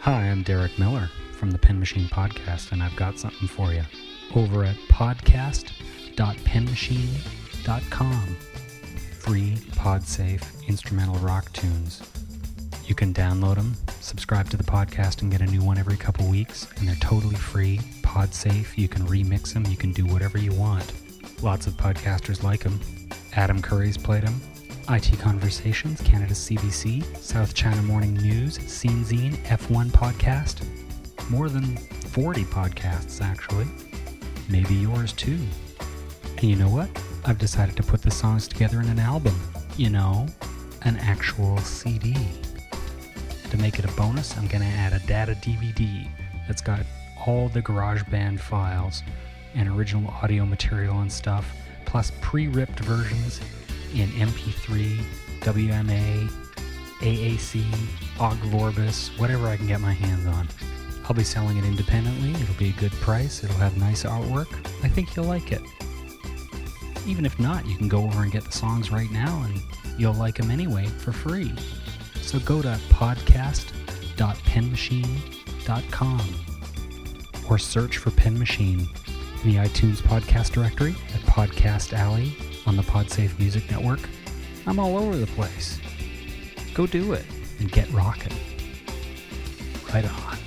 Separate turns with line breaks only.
Hi, I'm Derek Miller from the Pen Machine Podcast, and I've got something for you. Over at podcast.penmachine.com. Free, pod-safe, instrumental rock tunes. You can download them, subscribe to the podcast, and get a new one every couple weeks, and they're totally free, pod-safe. You can remix them, you can do whatever you want. Lots of podcasters like them. Adam Curry's played them. IT Conversations, Canada's CBC, South China Morning News, Scene Zine, F1 Podcast. More than 40 podcasts, actually. Maybe yours too. And you know what? I've decided to put the songs together in an album. You know, an actual CD. To make it a bonus, I'm going to add a data DVD that's got all the GarageBand files and original audio material and stuff, plus pre-ripped versions in MP3, WMA, AAC, Ogg Vorbis, whatever I can get my hands on. I'll be selling it independently. It'll be a good price. It'll have nice artwork. I think you'll like it. Even if not, you can go over and get the songs right now and you'll like them anyway for free. So go to podcast.penmachine.com or search for Pen Machine in the iTunes podcast directory at Podcast Alley on the PodSafe Music Network. I'm all over the place. Go do it and get rockin'. Right on.